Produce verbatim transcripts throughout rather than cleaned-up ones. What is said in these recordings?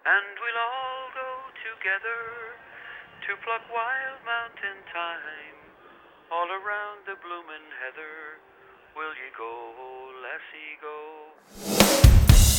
And we'll all go together to pluck wild mountain thyme. All around the bloomin' heather, will ye go, lassie, go?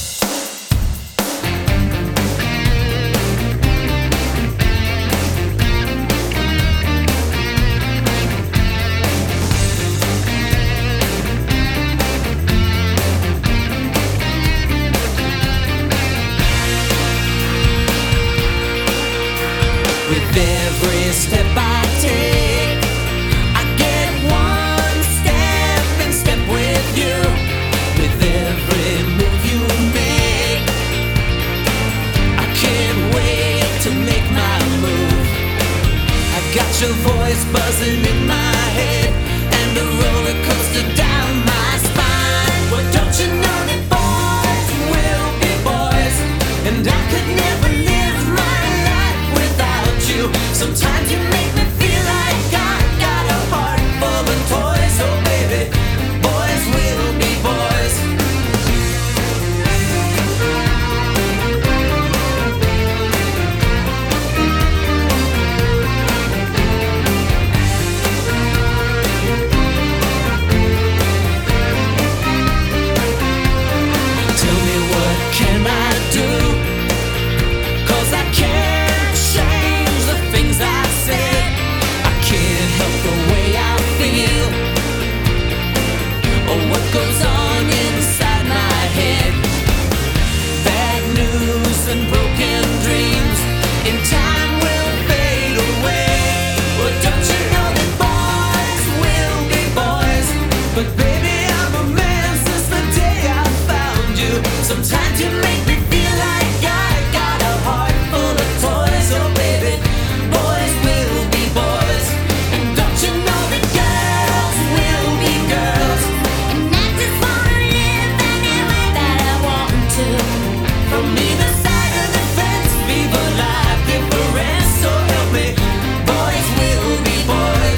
With every step I take, I get one step in step with you. With every move you make, I can't wait to make my move. I got your voice buzzing in my head and a roller coaster down my spine. Well, don't you know that boys will be boys, and I could never live my life without you. Sometimes you make me feel like I got a heart full of toys. Oh baby, boys will be boys. Tell me what can I do? 'Cause I can't change the things I said. I can't help the way I feel, or what goes on inside my head. Bad news and broken dreams in time will fade away. Well, don't you know that boys will be boys? But baby, I'm a man since the day I found you. Sometimes you make me feel like I got a heart full of toys. Oh baby, boys will be boys. And don't you know that girls will be girls? And I just wanna live any way that I want to. From either side of the fence, viva la difference. So help me, boys will be boys.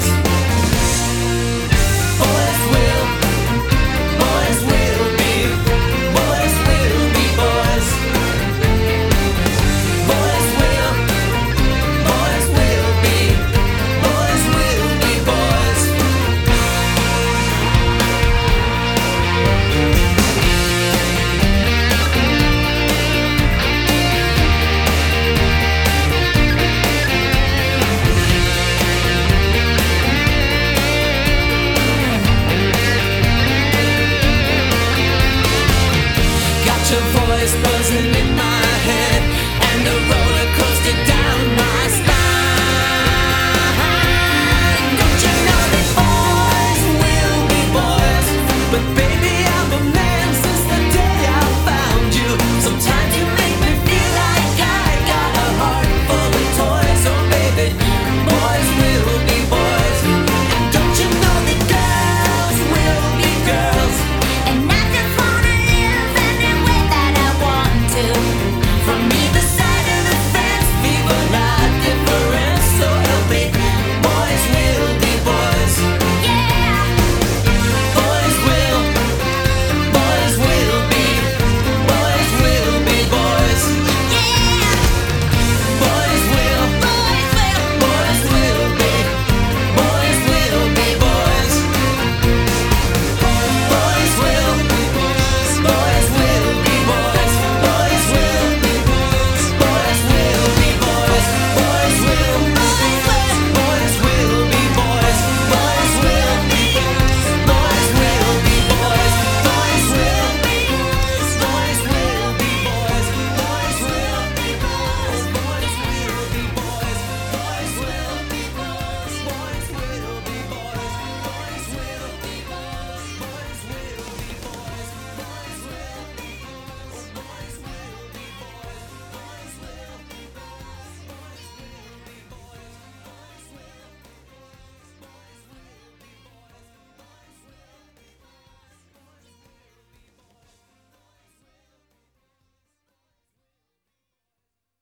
Boys will, boys will be, boys will be boys. Boys will, boys will be, boys will be boys. Got your voice buzzing in my head and a roller coaster down my spine. Don't you know that boys will be boys? But baby, I'm a man since the day I found you. Sometimes you make me feel like I got a heart full of toys. Oh baby, boys will be boys. And don't you know that girls will be girls? And I just wanna live any way that I want to. From either